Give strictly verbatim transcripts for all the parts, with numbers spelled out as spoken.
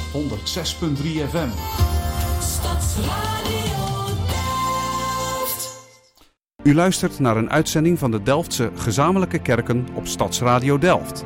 honderd zes punt drie F M. Stadsradio Delft. U luistert naar een uitzending van de Delftse Gezamenlijke Kerken op Stadsradio Delft.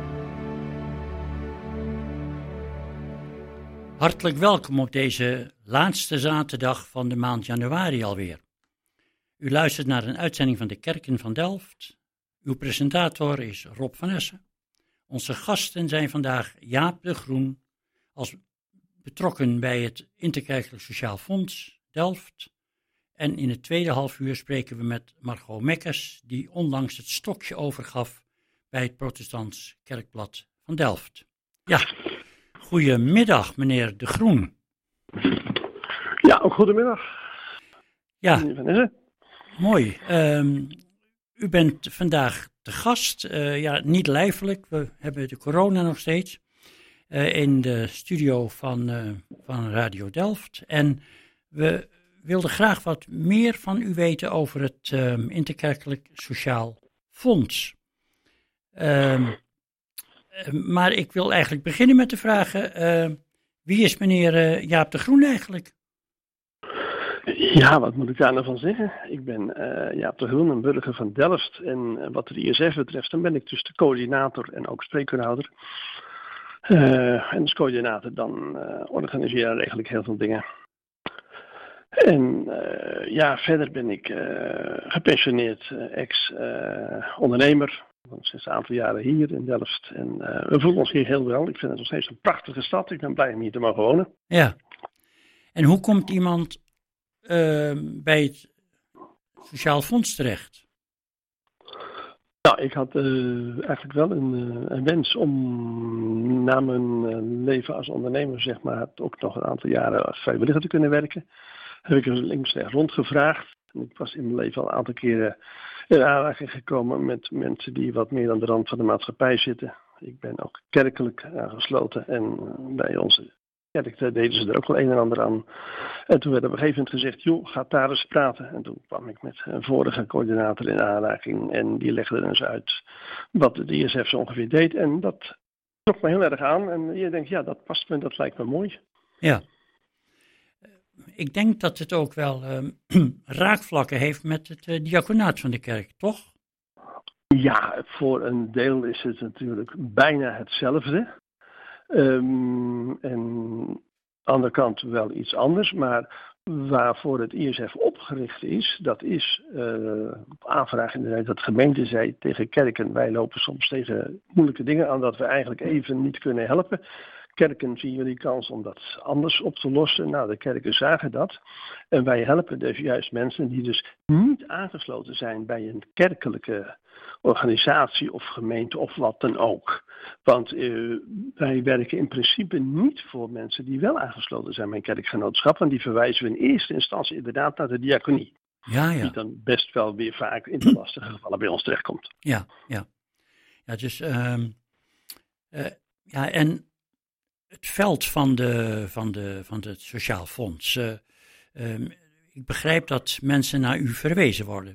Hartelijk welkom op deze laatste zaterdag van de maand januari alweer. U luistert naar een uitzending van de Kerken van Delft. Uw presentator is Rob van Essen. Onze gasten zijn vandaag Jaap de Groen, als betrokken bij het Interkerkelijk Sociaal Fonds Delft. En in het tweede half uur spreken we met Margot Mekkers, die onlangs het stokje overgaf bij het Protestants Kerkblad van Delft. Ja, goedemiddag meneer de Groen. Ja, ook goedemiddag. Ja, mooi. Um, u bent vandaag te gast, uh, ja, niet lijfelijk, we hebben de corona nog steeds, uh, in de studio van, uh, van Radio Delft. En we wilden graag wat meer van u weten over het uh, Interkerkelijk Sociaal Fonds. Uh, uh, maar ik wil eigenlijk beginnen met de vragen, uh, wie is meneer uh, Jaap de Groen eigenlijk? Ja, wat moet ik daar nou van zeggen? Ik ben uh, Jaap de Groen, een burger van Delft. En uh, wat de I S F betreft, dan ben ik dus de coördinator en ook spreekuurhouder. Uh, en als coördinator dan uh, organiseer ik eigenlijk heel veel dingen. En uh, ja, verder ben ik uh, gepensioneerd uh, ex-ondernemer. Uh, sinds een aantal jaren hier in Delft. En uh, we voelen ons hier heel wel. Ik vind het nog steeds een prachtige stad. Ik ben blij om hier te mogen wonen. Ja. En hoe komt iemand Uh, bij het Sociaal Fonds terecht? Nou, ik had uh, eigenlijk wel een, uh, een wens om na mijn uh, leven als ondernemer, zeg maar, ook nog een aantal jaren als vrijwilliger te kunnen werken. Heb ik er links en rechts rondgevraagd. En ik was in mijn leven al een aantal keren in aanraking gekomen met mensen die wat meer aan de rand van de maatschappij zitten. Ik ben ook kerkelijk aangesloten en uh, bij onze kerk deden ze er ook wel een en ander aan. En toen werd op een gegeven moment gezegd, joh, ga daar eens praten. En toen kwam ik met een vorige coördinator in aanraking en die legde eens uit wat de I S F zo ongeveer deed. En dat trok me heel erg aan. En je denkt, ja, dat past me, dat lijkt me mooi. Ja. Ik denk dat het ook wel uh, raakvlakken heeft met het uh, diaconaat van de kerk, toch? Ja, voor een deel is het natuurlijk bijna hetzelfde. Um, en aan de andere kant wel iets anders, maar waarvoor het I S F opgericht is, dat is uh, op aanvraag inderdaad dat de gemeente zei tegen kerken, wij lopen soms tegen moeilijke dingen aan dat we eigenlijk even niet kunnen helpen. Kerken zien jullie kans om dat anders op te lossen. Nou, de kerken zagen dat. En wij helpen dus juist mensen die dus niet aangesloten zijn bij een kerkelijke organisatie of gemeente of wat dan ook. Want uh, wij werken in principe niet voor mensen die wel aangesloten zijn bij een kerkgenootschap. Want die verwijzen we in eerste instantie inderdaad naar de diaconie. Ja, ja. Die dan best wel weer vaak in de lastige gevallen bij ons terechtkomt. Ja, ja. Ja, dus, um, uh, ja, en het veld van, de, van, de, van het Sociaal Fonds. Uh, um, ik begrijp dat mensen naar u verwezen worden.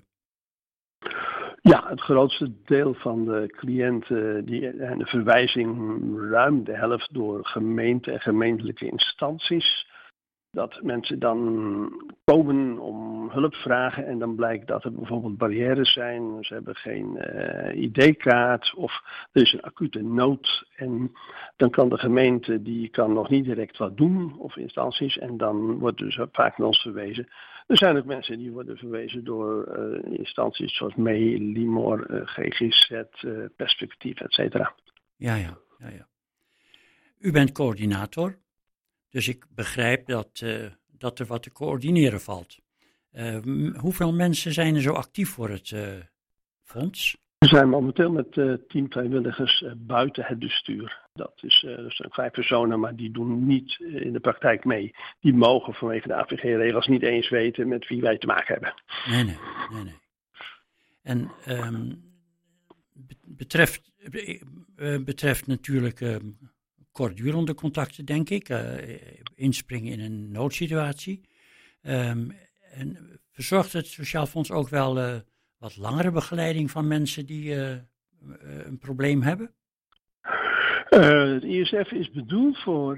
Ja, het grootste deel van de cliënten die en de verwijzing ruim de helft door gemeenten en gemeentelijke instanties. Dat mensen dan komen om hulp vragen en dan blijkt dat er bijvoorbeeld barrières zijn. Ze hebben geen uh, I D-kaart of er is een acute nood. En dan kan de gemeente, die kan nog niet direct wat doen of instanties. En dan wordt dus vaak naar ons verwezen. Er zijn ook mensen die worden verwezen door uh, instanties zoals M E E, Limor, uh, G G Z, uh, Perspectief, et cetera. Ja, ja, ja, ja. U bent coördinator. Dus ik begrijp dat, uh, dat er wat te coördineren valt. Uh, m- hoeveel mensen zijn er zo actief voor het uh, fonds? We zijn momenteel met uh, tien vrijwilligers uh, buiten het bestuur. Dat is uh, dus vijf personen, maar die doen niet uh, in de praktijk mee. Die mogen vanwege de A V G-regels niet eens weten met wie wij te maken hebben. Nee, nee, nee, nee. En um, betreft, uh, betreft natuurlijk Uh, kortdurende contacten, denk ik. Uh, inspringen in een noodsituatie. Um, en verzorgt het Sociaal Fonds ook wel uh, wat langere begeleiding van mensen die uh, uh, een probleem hebben? Uh, het I S F is bedoeld voor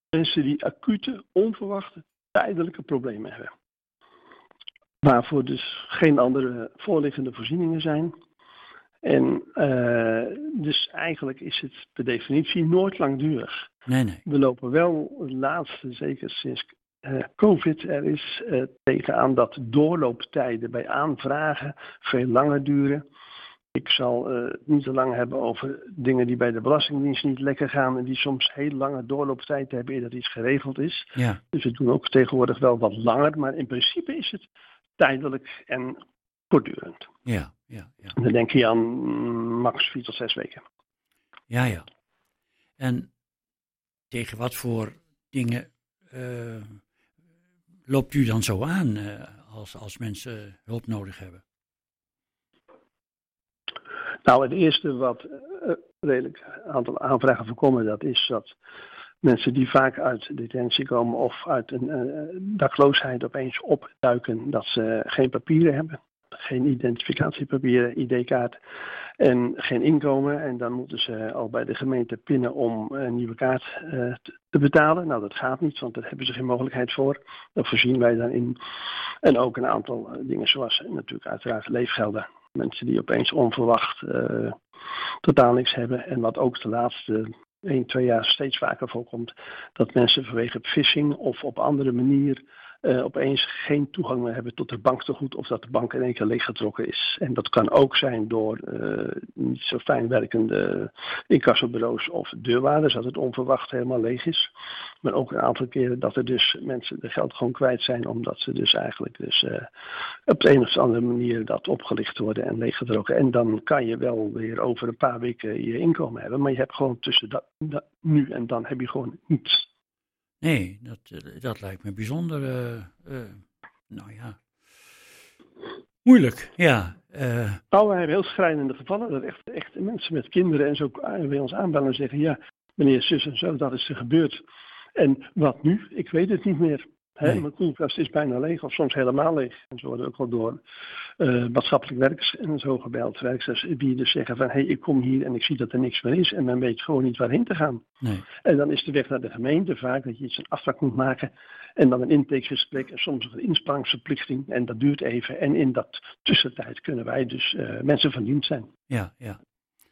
mensen die acute, onverwachte, tijdelijke problemen hebben. Waarvoor dus geen andere voorliggende voorzieningen zijn. En uh, dus eigenlijk is het per definitie nooit langdurig. Nee, nee. We lopen wel het laatste, zeker sinds uh, COVID er is, uh, tegenaan dat doorlooptijden bij aanvragen veel langer duren. Ik zal uh, niet te lang hebben over dingen die bij de Belastingdienst niet lekker gaan en die soms heel lange doorlooptijd hebben eer dat iets geregeld is. Ja. Dus we doen ook tegenwoordig wel wat langer, maar in principe is het tijdelijk en kortdurend. Ja, ja, ja. En dan denk je aan max vier tot zes weken. Ja, ja. En tegen wat voor dingen uh, loopt u dan zo aan uh, als, als mensen hulp nodig hebben? Nou, het eerste wat uh, redelijk aantal aanvragen voorkomen, dat is dat mensen die vaak uit detentie komen of uit een uh, dakloosheid opeens opduiken, dat ze geen papieren hebben. Geen identificatiepapieren, I D-kaart en geen inkomen. En dan moeten ze al bij de gemeente pinnen om een nieuwe kaart uh, te betalen. Nou, dat gaat niet, want daar hebben ze geen mogelijkheid voor. Dat voorzien wij dan in. En ook een aantal uh, dingen zoals natuurlijk uiteraard leefgelden. Mensen die opeens onverwacht uh, totaal niks hebben. En wat ook de laatste één, twee jaar steeds vaker voorkomt, dat mensen vanwege phishing of op andere manier Uh, opeens geen toegang meer hebben tot het banktegoed of dat de bank in één keer leeggetrokken is. En dat kan ook zijn door uh, niet zo fijn werkende incassobureaus of deurwaarders, dat het onverwacht helemaal leeg is. Maar ook een aantal keren dat er dus mensen de geld gewoon kwijt zijn, omdat ze dus eigenlijk dus, uh, op de een of andere manier dat opgelicht worden en leeggetrokken. En dan kan je wel weer over een paar weken je inkomen hebben, maar je hebt gewoon tussen dat, dat, nu en dan heb je gewoon niets. Nee, dat, dat lijkt me bijzonder, uh, uh, nou ja, moeilijk, ja. Uh. Nou, wij hebben heel schrijnende gevallen, dat echt, echt mensen met kinderen en zo bij ons aanbellen en zeggen, ja, meneer zus en zo, dat is er gebeurd. En wat nu? Ik weet het niet meer. Hè? Nee. Mijn koelkast is bijna leeg, of soms helemaal leeg. En ze worden ook wel door uh, maatschappelijk werkers en zo gebeld. Werksters die dus zeggen van, hé, hey, ik kom hier en ik zie dat er niks meer is. En men weet gewoon niet waarheen te gaan. Nee. En dan is de weg naar de gemeente vaak dat je iets een afspraak moet maken. En dan een intakegesprek en soms nog een inspanningsverplichting. En dat duurt even. En in dat tussentijd kunnen wij dus uh, mensen van dienst zijn. Ja, ja.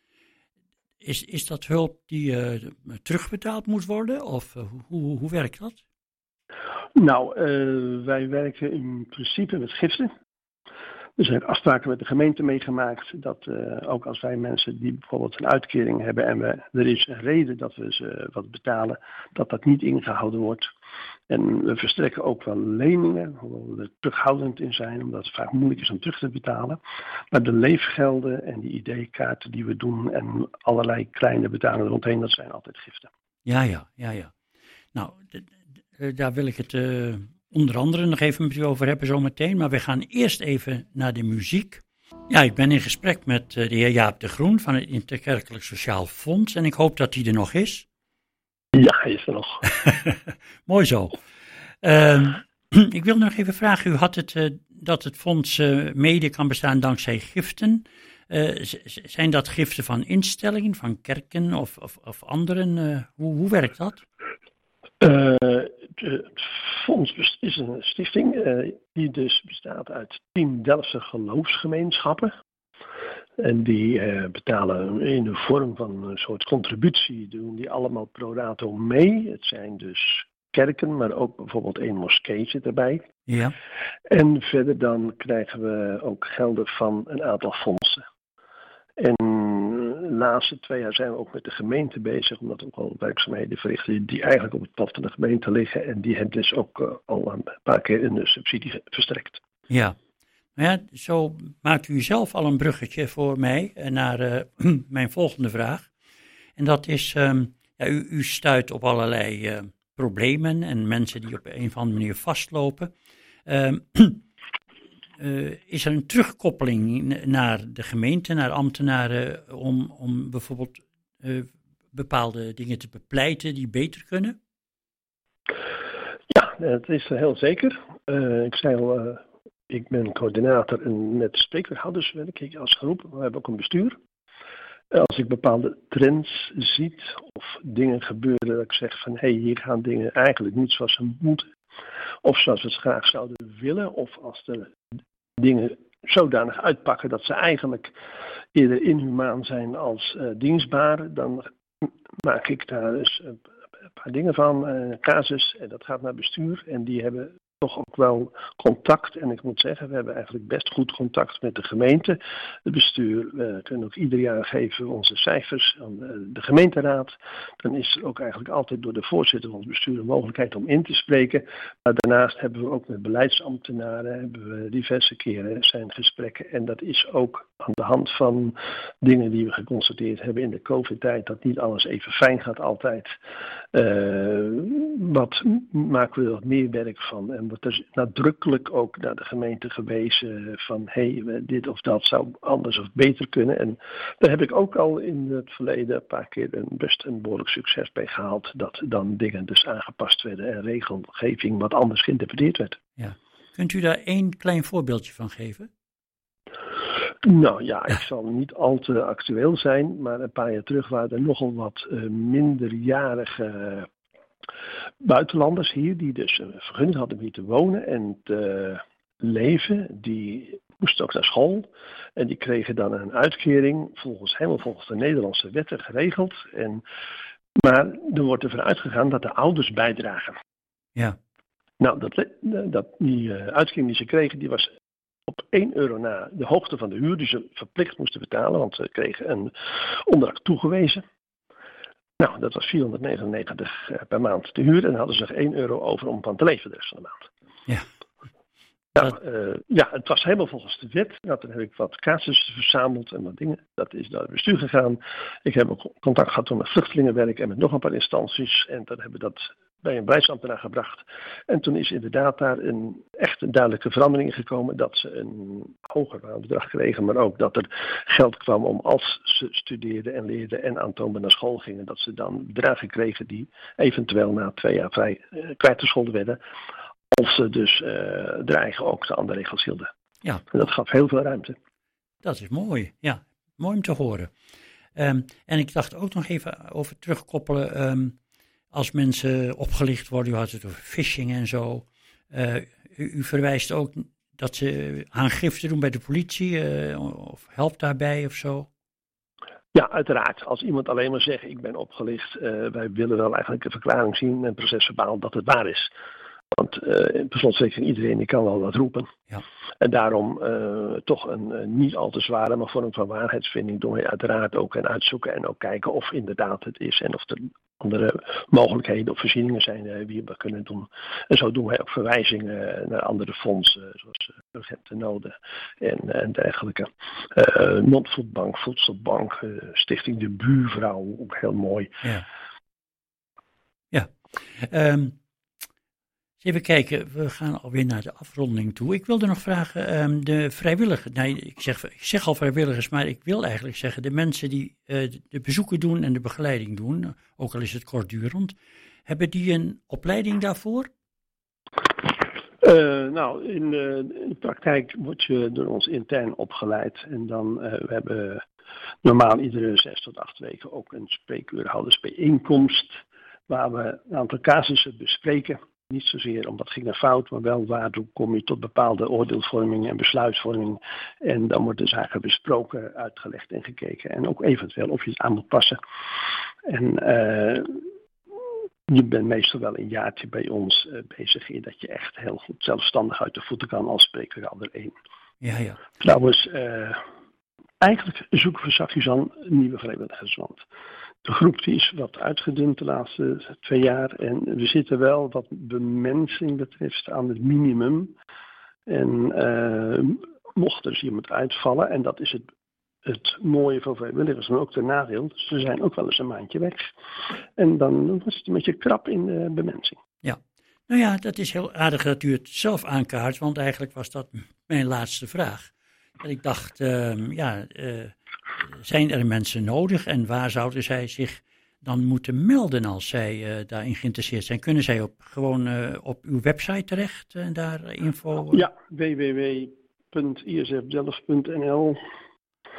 Is, is dat hulp die uh, terugbetaald moet worden? Of uh, hoe, hoe werkt dat? Nou, uh, wij werken in principe met giften. Er zijn afspraken met de gemeente meegemaakt dat uh, ook als wij mensen die bijvoorbeeld een uitkering hebben en we, er is een reden dat we ze wat betalen, dat dat niet ingehouden wordt. En we verstrekken ook wel leningen, hoewel we er terughoudend in zijn, omdat het vaak moeilijk is om terug te betalen. Maar de leefgelden en die I D-kaarten die we doen en allerlei kleine betalingen rondheen, dat zijn altijd giften. Ja, ja, ja, ja. Nou, d- d- daar wil ik het uh, onder andere nog even met u over hebben zometeen. Maar we gaan eerst even naar de muziek. Ja, ik ben in gesprek met uh, de heer Jaap de Groen van het Interkerkelijk Sociaal Fonds. En ik hoop dat hij er nog is. Ja, hij is er nog. Mooi zo. Uh, ik wil nog even vragen, u had het uh, dat het fonds uh, mede kan bestaan dankzij giften. Uh, z- zijn dat giften van instellingen, van kerken of, of, of anderen? Uh, hoe, hoe werkt dat? Uh, het fonds is een stichting uh, die dus bestaat uit tien Delftse geloofsgemeenschappen. En die uh, betalen in de vorm van een soort contributie, doen die allemaal pro rato mee. Het zijn dus kerken, maar ook bijvoorbeeld één moskee zit erbij. Ja. En verder dan krijgen we ook gelden van een aantal fondsen. En de laatste twee jaar zijn we ook met de gemeente bezig, omdat we ook al werkzaamheden verrichten die eigenlijk op het pad van de gemeente liggen. En die hebben dus ook uh, al een paar keer een subsidie verstrekt. Ja. Nou ja, zo maakt u zelf al een bruggetje voor mij naar uh, mijn volgende vraag. En dat is, um, ja, u, u stuit op allerlei uh, problemen en mensen die op een of andere manier vastlopen. Um, uh, is er een terugkoppeling naar de gemeente, naar ambtenaren, om, om bijvoorbeeld uh, bepaalde dingen te bepleiten die beter kunnen? Ja, dat is heel zeker. Uh, ik zei al... Uh, Ik ben coördinator en met spreekwoordhouders werk ik als groep. We hebben ook een bestuur. Als ik bepaalde trends zie of dingen gebeuren dat ik zeg van hé, hey, hier gaan dingen eigenlijk niet zoals ze moeten. Of zoals we het graag zouden willen. Of als er dingen zodanig uitpakken dat ze eigenlijk eerder inhumaan zijn als uh, dienstbaar. Dan maak ik daar dus een paar dingen van. Uh, casus, en dat gaat naar bestuur. En die hebben toch ook wel contact. En ik moet zeggen, we hebben eigenlijk best goed contact met de gemeente. Het bestuur, we kunnen ook ieder jaar geven onze cijfers aan de gemeenteraad. Dan is er ook eigenlijk altijd door de voorzitter van het bestuur een mogelijkheid om in te spreken. Maar daarnaast hebben we ook met beleidsambtenaren, hebben we diverse keren zijn gesprekken. En dat is ook aan de hand van dingen die we geconstateerd hebben in de COVID-tijd, dat niet alles even fijn gaat altijd. Uh, wat maken we er wat meer werk van? En wordt er nadrukkelijk ook naar de gemeente gewezen van hé, hey, dit of dat zou anders of beter kunnen. En daar heb ik ook al in het verleden een paar keer een best een behoorlijk succes bij gehaald. Dat dan dingen dus aangepast werden en regelgeving wat anders geïnterpreteerd werd. Ja. Kunt u daar één klein voorbeeldje van geven? Nou ja, ik zal niet al te actueel zijn, maar een paar jaar terug waren er nogal wat uh, minderjarige buitenlanders hier, die dus een vergunning hadden om hier te wonen en te leven. Die moesten ook naar school en die kregen dan een uitkering, volgens, helemaal volgens de Nederlandse wetten geregeld. En, maar er wordt ervan uitgegaan dat de ouders bijdragen. Ja. Nou, dat, dat, die uh, uitkering die ze kregen, die was op één euro na de hoogte van de huur die ze verplicht moesten betalen, want ze kregen een onderdak toegewezen. Nou, dat was vierhonderdnegenennegentig per maand te huur en dan hadden ze nog één euro over om van te leven de rest van de maand. Ja. Nou, uh, ja, het was helemaal volgens de wet. Nou, toen heb ik wat casussen verzameld en wat dingen. Dat is naar het bestuur gegaan. Ik heb ook contact gehad met vluchtelingenwerk en met nog een paar instanties. En dan hebben we dat bij een beleidsambtenaar gebracht. En toen is inderdaad daar een echt een duidelijke verandering gekomen. Dat ze een hoger bedrag kregen, maar ook dat er geld kwam om als ze studeerden en leerden en aantoonbaar naar school gingen. Dat ze dan bedragen kregen die eventueel na twee jaar vrij uh, kwijtgescholden werden. Of ze dus uh, de eigen ook de andere regels hielden. Ja. En dat gaf heel veel ruimte. Dat is mooi, ja. Mooi om te horen. Um, en ik dacht ook nog even over terugkoppelen. Um, als mensen opgelicht worden, u had het over phishing en zo. Uh, u, u verwijst ook dat ze aangifte doen bij de politie. Uh, of helpt daarbij of zo? Ja, uiteraard. Als iemand alleen maar zegt, ik ben opgelicht. Uh, wij willen wel eigenlijk een verklaring zien, een procesverbaal dat het waar is. Want uh, in slotverrekening iedereen die kan wel wat roepen. Ja. En daarom uh, toch een uh, niet al te zware, maar vorm van waarheidsvinding doen we uiteraard ook en uitzoeken en ook kijken of inderdaad het is en of er andere mogelijkheden of voorzieningen zijn uh, die we kunnen doen. En zo doen wij ook verwijzingen naar andere fondsen, zoals uh, urgente noden en, uh, en dergelijke. Uh, Non-Foodbank, Voedselbank, uh, Stichting De Buurvrouw, ook heel mooi. Ja. Ja. Um... Even kijken, we gaan alweer naar de afronding toe. Ik wilde nog vragen, um, de vrijwilligers, nee, ik zeg, ik zeg al vrijwilligers, maar ik wil eigenlijk zeggen de mensen die uh, de bezoeken doen en de begeleiding doen, ook al is het kortdurend, hebben die een opleiding daarvoor? Uh, nou, in de, in de praktijk word je door ons intern opgeleid en dan uh, we hebben normaal iedere zes tot acht weken ook een spreekuurhoudersbijeenkomst waar we een aantal casussen bespreken. Niet zozeer omdat het ging naar fout, maar wel waardoor kom je tot bepaalde oordeelsvorming en besluitvorming. En dan wordt de zaken besproken, uitgelegd en gekeken. En ook eventueel of je het aan moet passen. En uh, je bent meestal wel een jaartje bij ons uh, bezig in dat je echt heel goed zelfstandig uit de voeten kan als spreekuurhouder één. Ja, ja. Trouwens, uh, eigenlijk zoeken we zachtjes aan nieuwe vrijwilligers. Want de groep die is wat uitgedund de laatste twee jaar en we zitten wel wat bemensing betreft aan het minimum. En uh, mocht er dus iemand uitvallen, en dat is het, het mooie van vrijwilligers, maar ook de nadeel, ze zijn ook wel eens een maandje weg. En dan was het een beetje krap in de bemensing. Ja, nou ja, dat is heel aardig dat u het zelf aankaart, want eigenlijk was dat mijn laatste vraag. En ik dacht, uh, ja... Uh, zijn er mensen nodig en waar zouden zij zich dan moeten melden als zij uh, daarin geïnteresseerd zijn? Kunnen zij op, gewoon uh, op uw website terecht en uh, daar info? Uh... Ja, w w w punt i s f delft punt n l.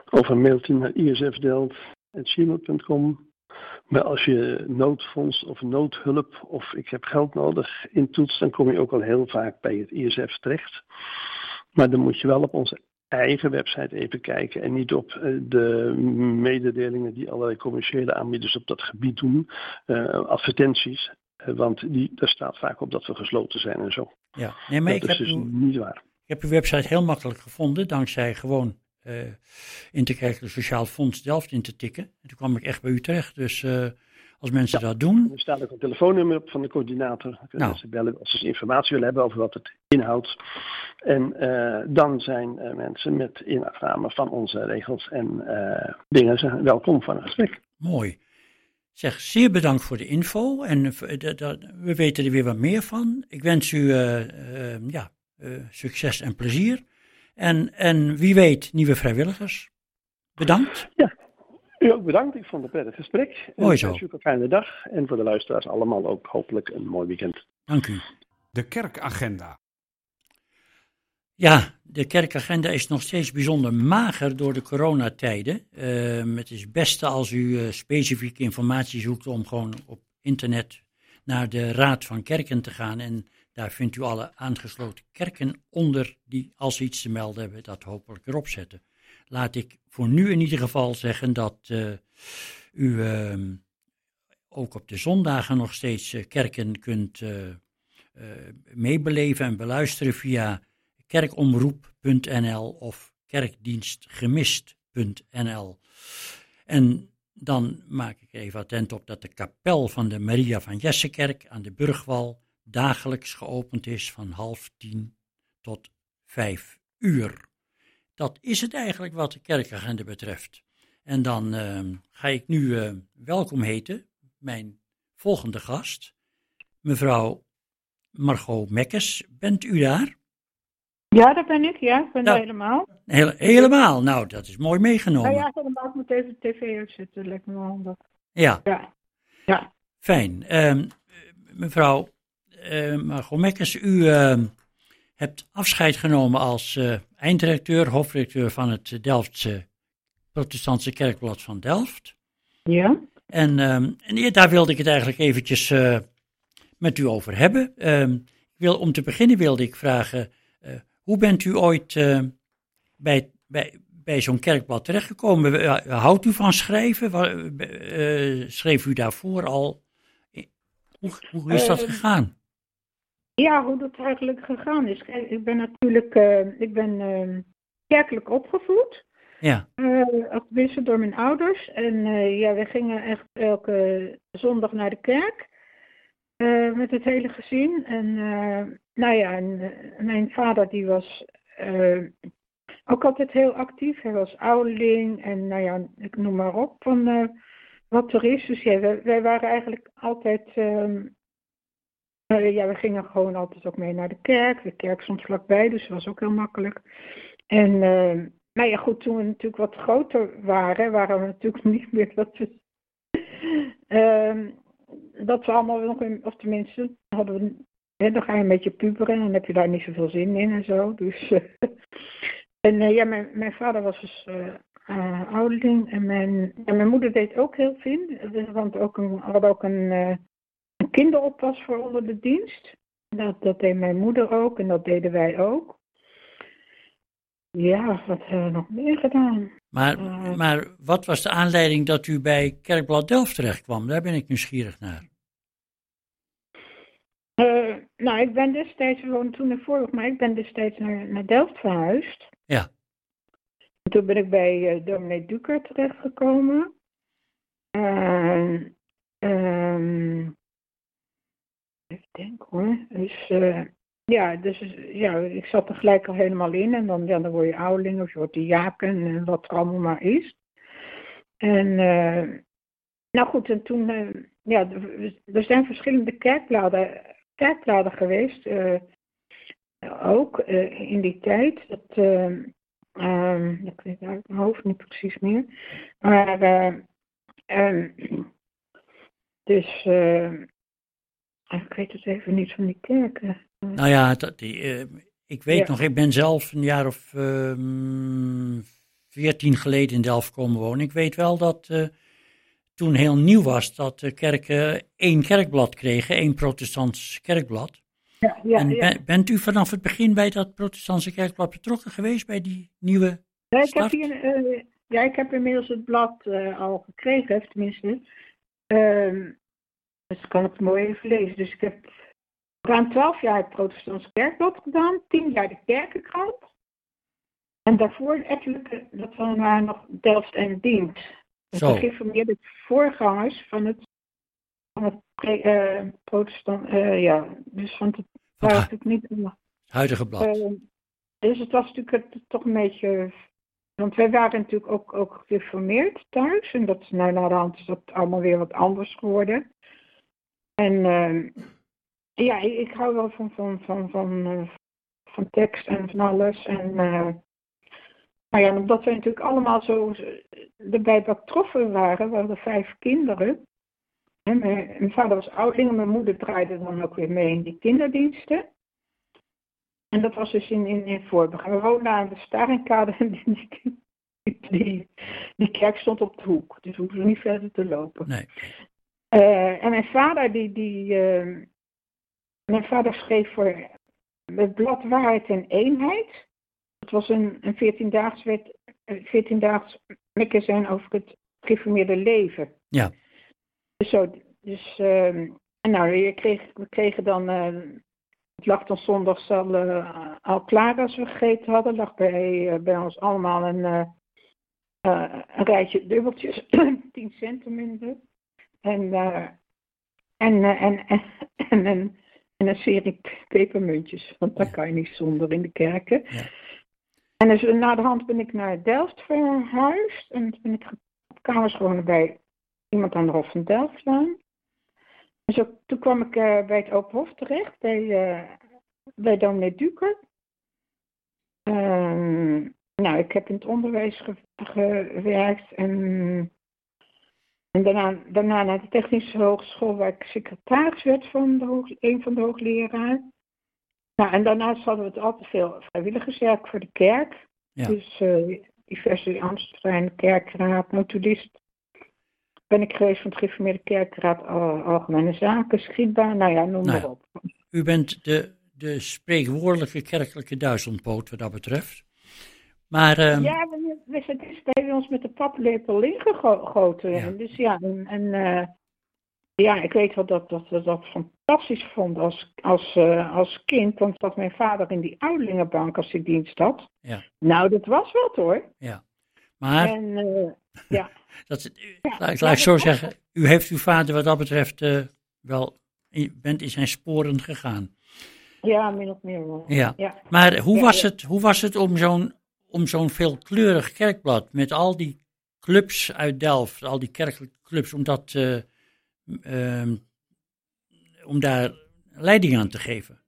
Of een mailtje naar i s f delft at gmail punt com. Maar als je noodfonds of noodhulp of ik heb geld nodig intoetst, dan kom je ook al heel vaak bij het I S F terecht. Maar dan moet je wel op onze eigen website even kijken en niet op uh, de mededelingen die allerlei commerciële aanbieders op dat gebied doen, uh, advertenties. Uh, want die, daar staat vaak op dat we gesloten zijn en zo. Ja, nee, maar dat ik is heb dus uw, niet waar. Ik heb uw website heel makkelijk gevonden, dankzij gewoon uh, Interkerkelijk Sociaal Fonds Delft in te tikken. En toen kwam ik echt bij u terecht. Dus uh, als mensen ja, dat doen... Er staat ook een telefoonnummer op van de coördinator. Dan kunnen nou. mensen bellen als ze informatie willen hebben over wat het inhoudt. En uh, dan zijn uh, mensen met inname van onze regels en uh, dingen zijn welkom voor een gesprek. Mooi. Zeg, zeer bedankt voor de info. En uh, d- d- we weten er weer wat meer van. Ik wens u uh, uh, ja, uh, succes en plezier. En, en wie weet, nieuwe vrijwilligers. Bedankt. Ja. U ook bedankt, ik vond het een prettig gesprek. Mooi zo. Ik wens u een fijne dag en voor de luisteraars allemaal ook hopelijk een mooi weekend. Dank u. De kerkagenda. Ja, de kerkagenda is nog steeds bijzonder mager door de coronatijden. Uh, het is het beste als u uh, specifieke informatie zoekt om gewoon op internet naar de Raad van Kerken te gaan. En daar vindt u alle aangesloten kerken onder die, als ze iets te melden hebben, dat hopelijk erop zetten. Laat ik voor nu in ieder geval zeggen dat uh, u uh, ook op de zondagen nog steeds uh, kerken kunt uh, uh, meebeleven en beluisteren via kerkomroep punt n l of kerkdienstgemist punt n l. En dan maak ik even attent op dat de kapel van de Maria van Jessekerk aan de Burgwal dagelijks geopend is van half tien tot vijf uur. Dat is het eigenlijk wat de kerkagenda betreft. En dan uh, ga ik nu uh, welkom heten mijn volgende gast, mevrouw Margot Mekkes. Bent u daar? Ja, daar ben ik, ja. Ik ben ja. er helemaal. Heel, helemaal, nou, dat is mooi meegenomen. Nou ja, helemaal. Ik moet even de tv uitzetten, dat lijkt me wel handig. Ja. Ja. ja. Fijn. Um, mevrouw uh, Margot Mekkes, u uh, hebt afscheid genomen als uh, einddirecteur, hoofddirecteur van het Delftse Protestantse Kerkblad van Delft. Ja. En, um, en daar wilde ik het eigenlijk eventjes uh, met u over hebben. Um, ik wil, om te beginnen wilde ik vragen, uh, hoe bent u ooit uh, bij, bij, bij zo'n kerkblad terechtgekomen? Uh, houdt u van schrijven? Uh, schreef u daarvoor al? Hoe, hoe is dat uh, gegaan? Ja, hoe dat eigenlijk gegaan is. Ik ben natuurlijk uh, ik ben, uh, kerkelijk opgevoed. Ja. Uh, tenminste door mijn ouders. En uh, ja, we gingen echt elke zondag naar de kerk. Uh, met het hele gezin. En uh, nou ja, en, uh, mijn vader die was uh, ook altijd heel actief. Hij was ouderling en nou ja, ik noem maar op van uh, wat er is. Dus ja, wij, wij waren eigenlijk altijd... Uh, uh, ja, we gingen gewoon altijd ook mee naar de kerk. De kerk stond vlakbij, dus dat was ook heel makkelijk. En... Uh, Nou ja, goed, toen we natuurlijk wat groter waren, waren we natuurlijk niet meer dat we, uh, dat we allemaal nog in, of tenminste, hadden we, hè, dan ga je een beetje puberen en dan heb je daar niet zoveel zin in en zo. Dus, uh, en uh, ja, mijn, mijn vader was dus uh, uh, ouderling en mijn, ja, mijn moeder deed ook heel veel, want ook een, we hadden ook een, uh, een kinderoppas voor onder de dienst. Dat, dat deed mijn moeder ook en dat deden wij ook. Ja, wat hebben we nog meer gedaan? Maar, uh, maar wat was de aanleiding dat u bij Kerkblad Delft terecht kwam? Daar ben ik nieuwsgierig naar. Uh, nou, ik ben destijds, we woonden toen in Voorburg, maar ik ben destijds naar, naar Delft verhuisd. Ja. En toen ben ik bij uh, dominee Duker terechtgekomen. Uh, um, even denken hoor. Dus... Uh, Ja, dus ja, ik zat er gelijk al helemaal in en dan, ja, dan word je ouderling of je wordt diaken en wat er allemaal maar is. En uh, nou goed, en toen, uh, ja, er zijn verschillende kerkbladen, kerkbladen geweest, uh, ook uh, in die tijd. Dat, uh, uh, ik weet het uit mijn hoofd niet precies meer. Maar, uh, um, dus, uh, ik weet het even niet van die kerken. Nou ja, dat, die, uh, ik weet ja. nog, ik ben zelf een jaar of uh, veertien geleden in Delft komen wonen. Ik weet wel dat uh, toen heel nieuw was dat de kerken één kerkblad kregen, één protestants kerkblad. Ja, ja, en ja. Ben, bent u vanaf het begin bij dat protestantse kerkblad betrokken geweest, bij die nieuwe Ja, ik, start? heb hier, uh, ja, ik heb inmiddels het blad uh, al gekregen, tenminste. Uh, dus ik kan het mooi even lezen. Dus ik heb ruim twaalf jaar het protestantse kerkblad gedaan, tien jaar de kerkenkrant. En daarvoor ettelijke, dat waren nog Delft en Dient. Dus Zo. de geïnformeerde voorgangers van het, van het uh, protestant, uh, ja, dus van het, Van waar het ik niet... Het huidige blad. Uh, dus het was natuurlijk het, toch een beetje... Want wij waren natuurlijk ook, ook gereformeerd thuis. En dat is nou naar de hand is dat allemaal weer wat anders geworden. En uh, ja, ik, ik hou wel van, van, van, van, uh, van tekst en van alles. En uh, nou ja, omdat wij natuurlijk allemaal zo erbij betroffen waren. We hadden vijf kinderen. En mijn, mijn vader was ouderling en mijn moeder draaide dan ook weer mee in die kinderdiensten. En dat was dus in, in, in Voorburg. We woonden aan de Starenkade en die, die, die, die kerk stond op de hoek. Dus we hoefden niet verder te lopen. Nee. Uh, en mijn vader, die, die, uh, mijn vader schreef voor het blad Waarheid en Eenheid. Het was een, een veertiendaags werd, veertiendaags magazijn over het gereformeerde leven. Ja. Dus zo, dus, uh, en nou, je kreeg, we kregen dan... Uh, Het lag dan zondags al, uh, al klaar als we gegeten hadden. lag bij, uh, bij ons allemaal een, uh, uh, een rijtje dubbeltjes. tien cent tenminste. En, uh, en, uh, en, en, en, en, en een serie pepermuntjes. Want dat kan je niet zonder in de kerken. Ja. En dus na de hand ben ik naar Delft verhuisd. En toen ben ik op kamers gewoond bij iemand aan de Hof van Delftlaan. En zo, toen kwam ik uh, bij het Open Hof terecht, bij, uh, bij dominee Duker. Um, nou, ik heb in het onderwijs ge- gewerkt en, en daarna, daarna naar de Technische Hogeschool waar ik secretaris werd van de hoog, een van de hoogleraren. Nou, en daarnaast hadden we het altijd veel vrijwilligerswerk voor de kerk. Ja. Dus uh, diverse Amsterdam, kerkraad, notulist. Ben ik geweest van het Gereformeerde Kerkraad, Al- Algemene Zaken, Schietbaan, nou ja, noem Nou maar ja. op. U bent de, de spreekwoordelijke kerkelijke duizendpoot wat dat betreft. Maar, um, Ja, we, we zijn dus bij ons met de paplepel ingegoten. Ja. Dus ja, en, en uh, ja, ik weet wel dat, dat we dat fantastisch vonden als, als, uh, als kind. Want dat mijn vader in die ouderlingenbank als hij dienst had. Ja. Nou, dat was wat hoor. ja. Maar, En uh, ja. dat, is- Ja, laat, laat maar ik zo dat- zeggen, u heeft uw vader wat dat betreft uh, wel, u bent in zijn sporen gegaan. Ja, min of meer wel. Ja. Ja. Maar hoe Ja, was ja. het, hoe was het om zo'n, om zo'n veelkleurig kerkblad met al die clubs uit Delft, al die kerkelijke clubs, om dat, uh, um, om daar leiding aan te geven?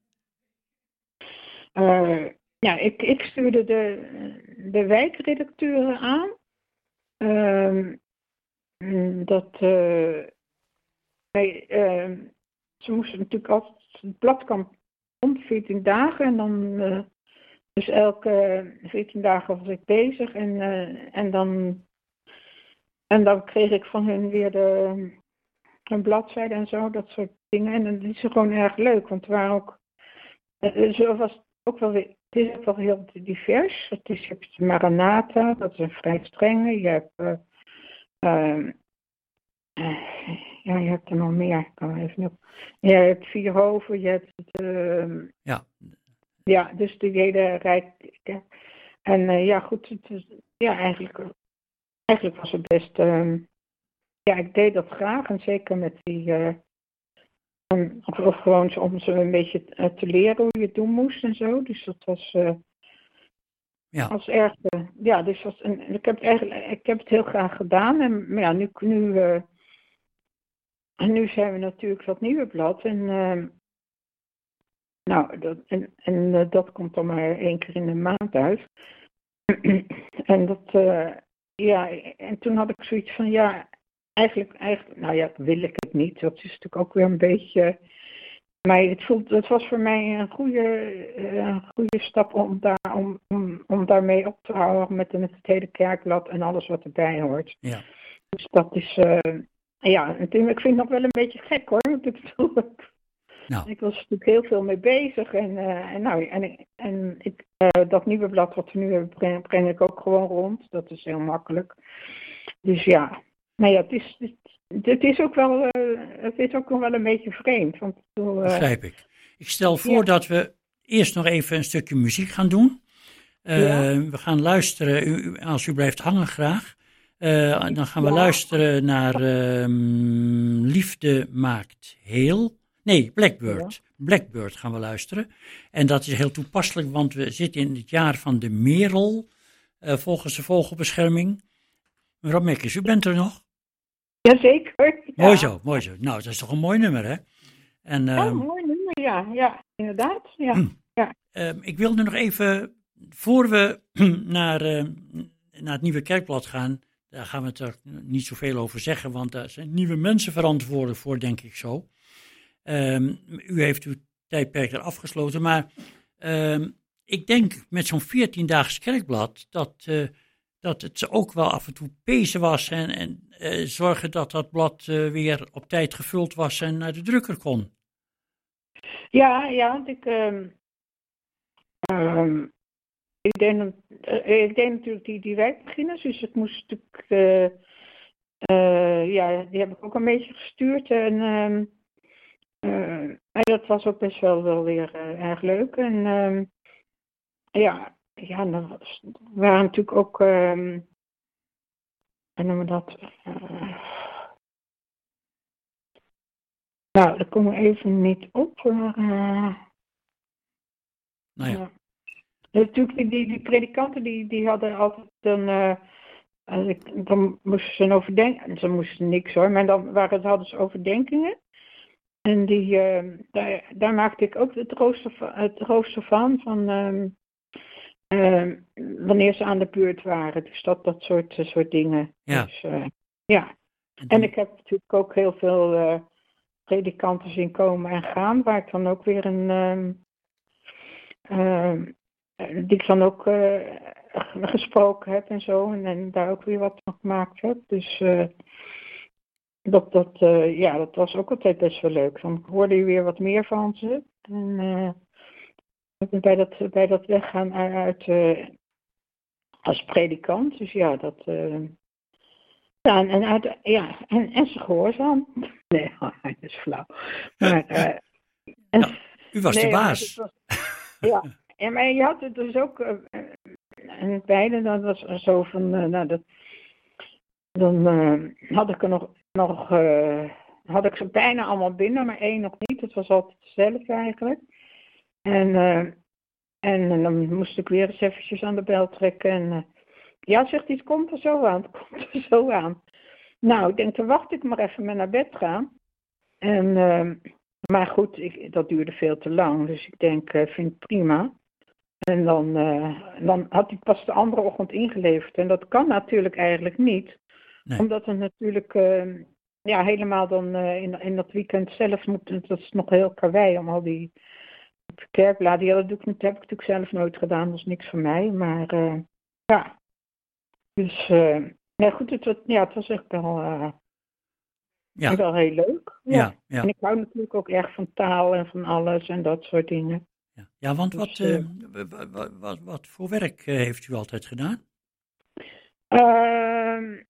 Uh, ja, ik, ik stuurde de, de wijkredacteuren aan. Uh, dat, uh, wij, uh, ze moesten natuurlijk altijd, het blad kwam om veertien dagen en dan, uh, dus elke veertien dagen was ik bezig en, uh, en dan, en dan kreeg ik van hun weer de, een bladzijde en zo, dat soort dingen. En dat is gewoon erg leuk, want er waren ook, uh, zo was ook wel weer, het is ook wel heel divers. Het is, je hebt Maranatha, dat is een vrij strenge. Je hebt, uh, uh, uh, ja, je hebt er nog meer. Ik kan even op. Je hebt Vierhoven, je hebt, uh, Ja. ja, dus de hele rijk. En uh, ja, goed, het is, ja, eigenlijk, eigenlijk was het best, uh, ja, ik deed dat graag en zeker met die. Uh, Um, of, of gewoon om ze een beetje uh, te leren hoe je het doen moest en zo. Dus dat was, uh, Ja. was erg. Uh, ja, dus was, en, en ik, heb het eigenlijk, ik heb het heel graag gedaan. En maar ja, nu, nu, uh, en nu zijn we natuurlijk dat nieuwe blad. En, uh, nou, dat, en, en uh, dat komt dan maar één keer in de maand uit. En dat, uh, ja, en toen had ik zoiets van, ja. Eigenlijk, eigenlijk, nou ja, wil ik het niet. Dat is natuurlijk ook weer een beetje. Maar het, voelt, het was voor mij een goede, een goede stap om daar om, om om, om daarmee op te houden met, met het hele kerkblad en alles wat erbij hoort. Ja. Dus dat is, uh, ja, ik vind het nog wel een beetje gek hoor. Want ik, bedoel, Nou. ik was er natuurlijk heel veel mee bezig. En, uh, en, nou, en, en ik, uh, dat nieuwe blad wat we nu hebben, breng, breng ik ook gewoon rond. Dat is heel makkelijk. Dus ja, nou ja, het is, het, het is ook wel, uh, het is ook nog wel een beetje vreemd. Want, uh, Begrijp ik. Ik stel voor ja. dat we eerst nog even een stukje muziek gaan doen. Uh, ja. We gaan luisteren, u, als u blijft hangen graag. Uh, dan gaan we ja. luisteren naar uh, Liefde maakt heel. Nee, Blackbird. Ja. Blackbird gaan we luisteren. En dat is heel toepasselijk, want we zitten in het jaar van de merel, uh, volgens de vogelbescherming. Mevrouw Mekkers, u bent er nog? Jazeker. Ja. Mooi zo, mooi zo. Nou, dat is toch een mooi nummer, hè? En, uh, ja, een mooi nummer, ja. Ja, inderdaad. Ja. Hm. Ja. Uh, ik wilde nog even, voor we naar, uh, naar het nieuwe kerkblad gaan, daar gaan we het er niet zoveel over zeggen, want daar zijn nieuwe mensen verantwoordelijk voor, denk ik zo. Um, u heeft uw tijdperk er afgesloten, maar um, ik denk met zo'n veertiendaags kerkblad dat, uh, dat het ook wel af en toe pezen was en, en uh, zorgen dat dat blad uh, weer op tijd gevuld was en naar de drukker kon. Ja, ja, want ik, um, um, ik, deed, uh, ik deed natuurlijk die, die wijkbeginners, dus ik moest natuurlijk, uh, uh, ja, die heb ik ook een beetje gestuurd en um, uh, en dat was ook best wel, wel weer uh, erg leuk. En um, ja, ja, dan was, waren natuurlijk ook, um, hoe noemen we dat? Uh, nou, daar kom ik even niet op. Maar, uh, nou ja. uh, natuurlijk, die, die, die predikanten die, die hadden altijd een. Uh, als ik, dan moesten ze een overdenking. Ze moesten niks hoor, maar dan waren, hadden ze overdenkingen. En die, uh, daar, daar maakte ik ook het rooster van, het rooster van, van um, uh, wanneer ze aan de beurt waren. Dus dat, dat soort, uh, soort dingen. Ja. Dus, uh, ja. En, en ik heb natuurlijk ook heel veel uh, predikanten zien komen en gaan, waar ik dan ook weer een, um, uh, die ik dan ook uh, gesproken heb en zo. En, en daar ook weer wat van gemaakt heb. Dus uh, Dat, dat, uh, ja, dat was ook altijd best wel leuk. Dan hoorde je weer wat meer van ze. En uh, bij, dat, bij dat weggaan uit uh, als predikant. Dus ja, dat... Uh, ja, en, uit, ja, en, en ze gehoorzaam. Nee, dat is flauw. Maar, uh, en, ja, u was nee, de baas. Was, ja, en, maar je had het dus ook... Uh, en beide, dat was zo van... Uh, nou, dat, dan uh, had ik er nog... Nog uh, had ik ze bijna allemaal binnen, maar één nog niet. Het was altijd hetzelfde eigenlijk. En, uh, en, en dan moest ik weer eens eventjes aan de bel trekken. En uh, ja, zegt hij, het komt er zo aan. Het komt er zo aan. Nou, ik denk, dan wacht ik maar even met naar bed gaan. En, uh, maar goed, ik, dat duurde veel te lang. Dus ik denk, uh, vind het prima. En dan, uh, dan had hij pas de andere ochtend ingeleverd. En dat kan natuurlijk eigenlijk niet. Nee. Omdat het natuurlijk uh, ja, helemaal dan uh, in, in dat weekend zelf moet, dat is nog heel karwei om al die kerkbladen. Ja, dat, doe ik, dat heb ik natuurlijk zelf nooit gedaan, dat is niks voor mij. Maar uh, ja, dus uh, ja, goed, het, ja, het was echt wel, uh, ja. wel heel leuk. Ja. Ja, ja. En ik hou natuurlijk ook erg van taal en van alles en dat soort dingen. Ja, ja want dus, wat, uh, wat, wat, wat, wat voor werk uh, heeft u altijd gedaan? Uh,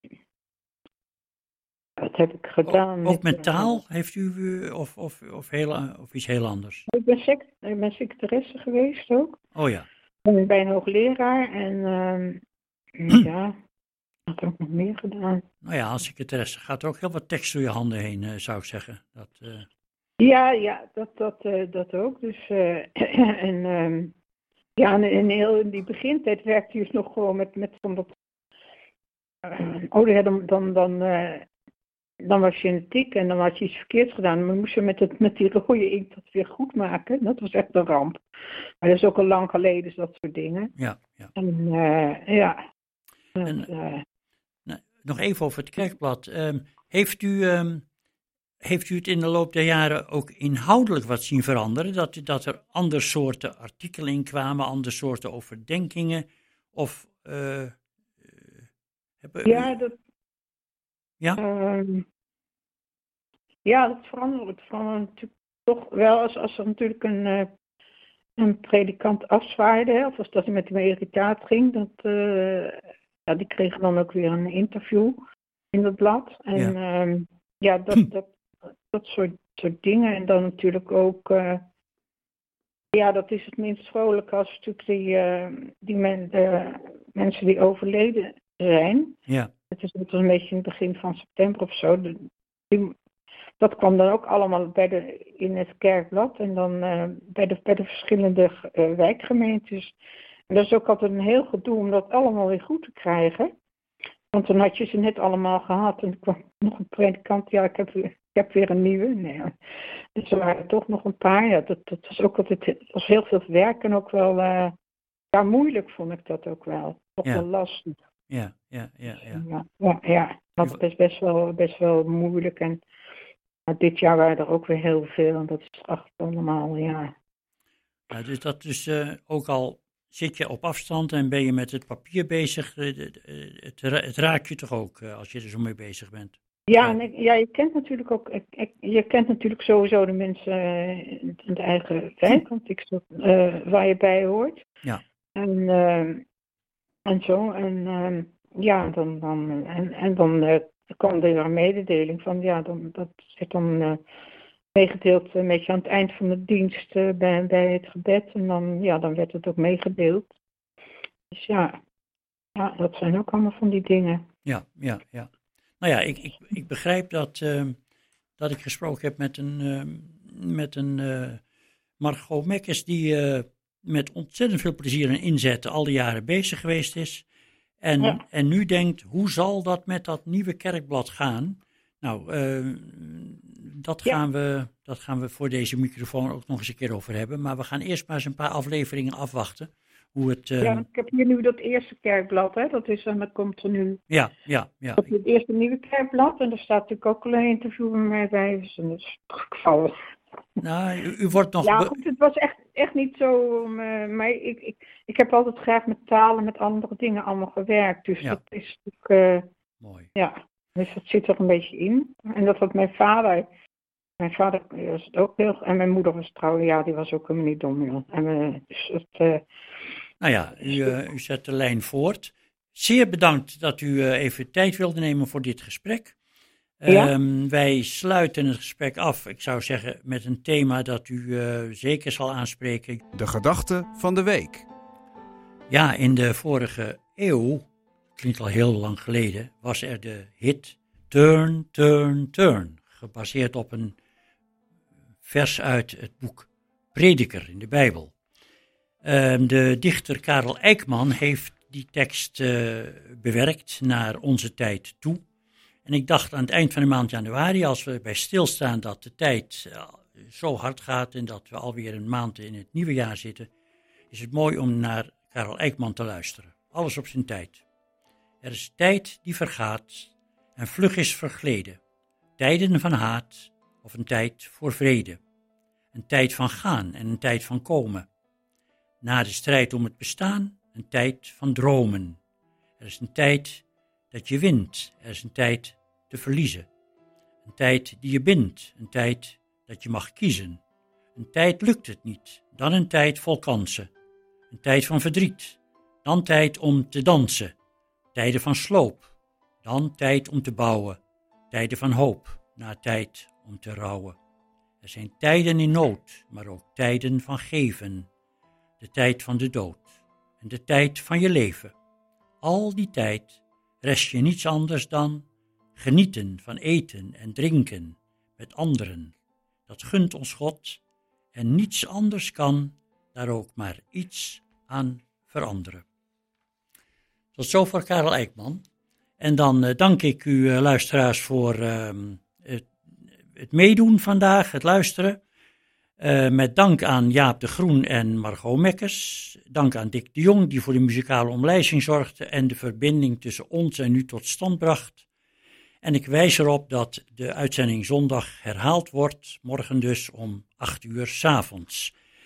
Wat heb ik gedaan? Ook met taal heeft u uh, of, of, of, heel, of iets heel anders? Ik ben, sec- ik ben secretaresse geweest ook. Oh ja. Bij een hoogleraar en uh, ja, wat heb ik nog meer gedaan? Nou ja, als secretaresse gaat er ook heel wat tekst door je handen heen, uh, zou ik zeggen. Dat, uh... Ja, ja, dat, dat, uh, dat ook. Dus, uh, en um, ja, en in, heel, in die begintijd werkte je dus nog gewoon met, met omdat, uh, oh ja, dan, dan, dan uh, Dan was je in de tik en dan had je iets verkeerds gedaan. Maar moest je met, het, met die rode inkt dat weer goed maken. Dat was echt een ramp. Maar dat is ook al lang geleden, dus dat soort dingen. Ja, ja. En uh, ja. En, uh, nou, nog even over het kerkblad. Um, heeft, u, um, heeft u het in de loop der jaren ook inhoudelijk wat zien veranderen? Dat, dat er andere soorten artikelen in kwamen, andere soorten overdenkingen? Of, uh, uh, hebben, Ja, dat... Ja? Uh, ja, dat verandert. Het verandert natuurlijk toch wel als, als er natuurlijk een, uh, een predikant afzwaaide, hè, of als dat hij met de meritaat ging, dat, uh, ja, die kregen dan ook weer een interview in dat blad. En ja, uh, ja dat, hm. dat, dat soort, soort dingen. En dan natuurlijk ook, uh, ja, dat is het minst vrolijk als natuurlijk die, uh, die men, uh, mensen die overleden zijn. Ja. Het is een beetje in het begin van september of zo. Die, dat kwam dan ook allemaal bij de, in het kerkblad en dan uh, bij, de, bij de verschillende uh, wijkgemeentes. En dat is ook altijd een heel gedoe om dat allemaal weer goed te krijgen. Want dan had je ze net allemaal gehad en er kwam nog een predikant. Ja, ik heb, ik heb weer een nieuwe. Nee, dus er waren toch nog een paar. Ja, dat, dat was ook altijd, het was heel veel werk en ook wel, uh, ja, moeilijk vond ik dat ook wel. Toch ja. wel lastig. Ja, ja, ja, ja. Ja, ja, ja. Dat is best wel, best wel moeilijk. En maar dit jaar waren er ook weer heel veel. En dat is echt allemaal, ja. Ja, dus dat dus uh, ook al zit je op afstand en ben je met het papier bezig, uh, het, het raakt je toch ook uh, als je er zo mee bezig bent? Ja, en ik, ja, je kent natuurlijk ook, ik, ik, je kent natuurlijk sowieso de mensen uh, in de eigen wijk, want ik, uh, waar je bij hoort. Ja. En, uh, en zo, en uh, ja, dan, dan, en, en dan uh, kwam er weer een mededeling van, ja, dan, dat zit dan uh, meegedeeld een beetje aan het eind van de dienst uh, bij, bij het gebed. En dan, ja, dan werd het ook meegedeeld. Dus ja, ja, dat zijn ook allemaal van die dingen. Ja, ja, ja. Nou ja, ik, ik, ik begrijp dat, uh, dat ik gesproken heb met een, uh, met een uh, Margot Mekkers die uh, met ontzettend veel plezier en inzet al die jaren bezig geweest is. En, ja. en nu denkt, hoe zal dat met dat nieuwe kerkblad gaan? Nou, uh, dat, ja. gaan we, dat gaan we voor deze microfoon ook nog eens een keer over hebben. Maar we gaan eerst maar eens een paar afleveringen afwachten. Hoe het, uh... Ja, ik heb hier nu dat eerste kerkblad, hè. Dat is, en dat komt er nu. Ja, ja, ja. Dat is het eerste nieuwe kerkblad. En daar staat natuurlijk ook al een interview met mij bij. Dus dat is gevallen. Nou, u, u wordt nog... Ja, goed, het was echt, echt niet zo... Uh, maar ik, ik, ik heb altijd graag met talen, met andere dingen allemaal gewerkt. Dus ja. dat is natuurlijk... Uh, Mooi. Ja, dus dat zit er een beetje in. En dat had mijn vader... Mijn vader was het ook heel... En mijn moeder was trouwens... Ja, die was ook helemaal niet dom. Ja. En, uh, dus het... Uh, nou ja, u, uh, u zet de lijn voort. Zeer bedankt dat u uh, even tijd wilde nemen voor dit gesprek. Ja? Um, wij sluiten het gesprek af, ik zou zeggen, met een thema dat u uh, zeker zal aanspreken. De gedachte van de week. Ja, in de vorige eeuw, klinkt al heel lang geleden, was er de hit Turn, Turn, Turn. Gebaseerd op een vers uit het boek Prediker in de Bijbel. Um, de dichter Karel Eijkman heeft die tekst uh, bewerkt naar onze tijd toe. En ik dacht aan het eind van de maand januari, als we bij stilstaan dat de tijd uh, zo hard gaat en dat we alweer een maand in het nieuwe jaar zitten, is het mooi om naar Karel Eijkman te luisteren. Alles op zijn tijd. Er is tijd die vergaat en vlug is vergleden. Tijden van haat of een tijd voor vrede. Een tijd van gaan en een tijd van komen. Na de strijd om het bestaan, een tijd van dromen. Er is een tijd dat je wint, er is een tijd te verliezen. Een tijd die je bindt, een tijd dat je mag kiezen. Een tijd lukt het niet, dan een tijd vol kansen. Een tijd van verdriet, dan tijd om te dansen. Tijden van sloop, dan tijd om te bouwen. Tijden van hoop, na tijd om te rouwen. Er zijn tijden in nood, maar ook tijden van geven. De tijd van de dood en de tijd van je leven. Al die tijd rest je niets anders dan genieten van eten en drinken met anderen. Dat gunt ons God en niets anders kan daar ook maar iets aan veranderen. Tot zover Karel Eijkman. En dan uh, dank ik u uh, luisteraars voor uh, het, het meedoen vandaag, het luisteren. Uh, met dank aan Jaap de Groen en Margot Mekkers. Dank aan Dick de Jong die voor de muzikale omlijsting zorgde en de verbinding tussen ons en u tot stand bracht. En ik wijs erop dat de uitzending zondag herhaald wordt, morgen dus om acht uur 's avonds.